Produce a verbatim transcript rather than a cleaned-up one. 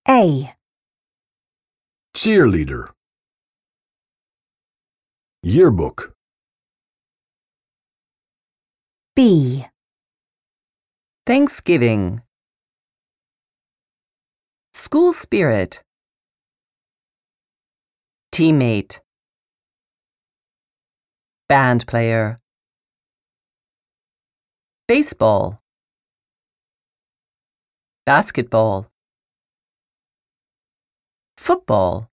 A. Cheerleader. Yearbook. B. Thanksgiving. School spirit. Teammate. Band player. Baseball. Basketball. Football.